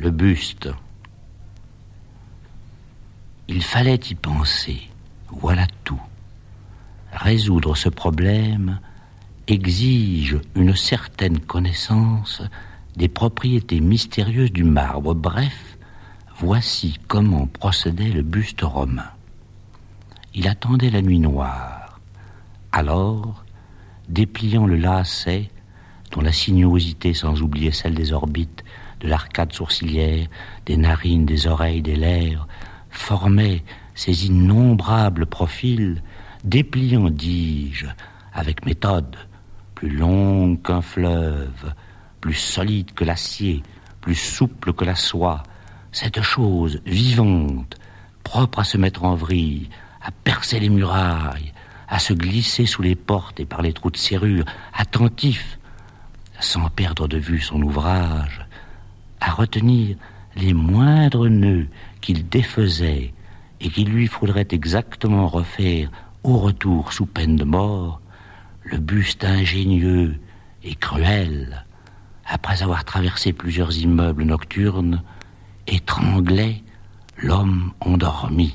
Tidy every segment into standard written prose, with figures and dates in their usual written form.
Le buste. Il fallait y penser, voilà tout. Résoudre ce problème exige une certaine connaissance des propriétés mystérieuses du marbre. Bref, voici comment procédait le buste romain. Il attendait la nuit noire. Alors, dépliant le lacet, dont la sinuosité, sans oublier celle des orbites, de l'arcade sourcilière, des narines, des oreilles, des lèvres, formait ces innombrables profils, dépliant, dis-je, avec méthode, plus longue qu'un fleuve, plus solide que l'acier, plus souple que la soie, cette chose vivante, propre à se mettre en vrille, à percer les murailles, à se glisser sous les portes et par les trous de serrure, attentif, sans perdre de vue son ouvrage, à retenir les moindres nœuds qu'il défaisait et qu'il lui faudrait exactement refaire au retour sous peine de mort, le buste ingénieux et cruel, après avoir traversé plusieurs immeubles nocturnes, étranglait l'homme endormi.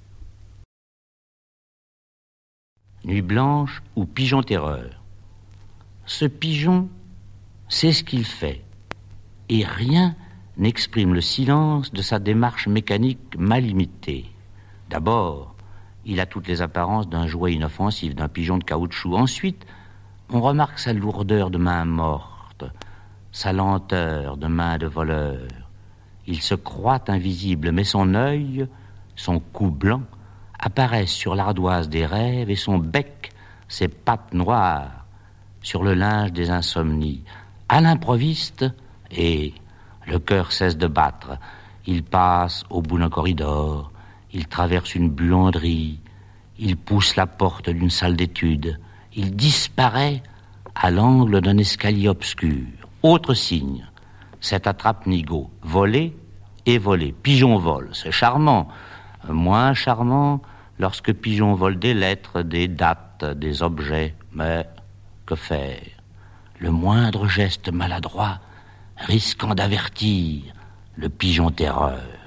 Nuit blanche ou pigeon terreur. Ce pigeon sait ce qu'il fait, et rien n'exprime le silence de sa démarche mécanique mal imitée. D'abord, il a toutes les apparences d'un jouet inoffensif, d'un pigeon de caoutchouc. Ensuite, on remarque sa lourdeur de main morte, sa lenteur de main de voleur. Il se croit invisible, mais son œil, son cou blanc, apparaissent sur l'ardoise des rêves et son bec, ses pattes noires, sur le linge des insomnies. À l'improviste, et le cœur cesse de battre. Il passe au bout d'un corridor, il traverse une buanderie, il pousse la porte d'une salle d'études, il disparaît à l'angle d'un escalier obscur. Autre signe, cette attrape-nigaud, voler et voler. Pigeon vole, c'est charmant. Moins charmant lorsque pigeon vole des lettres, des dates, des objets. Mais que faire? Le moindre geste maladroit risquant d'avertir le pigeon terreur.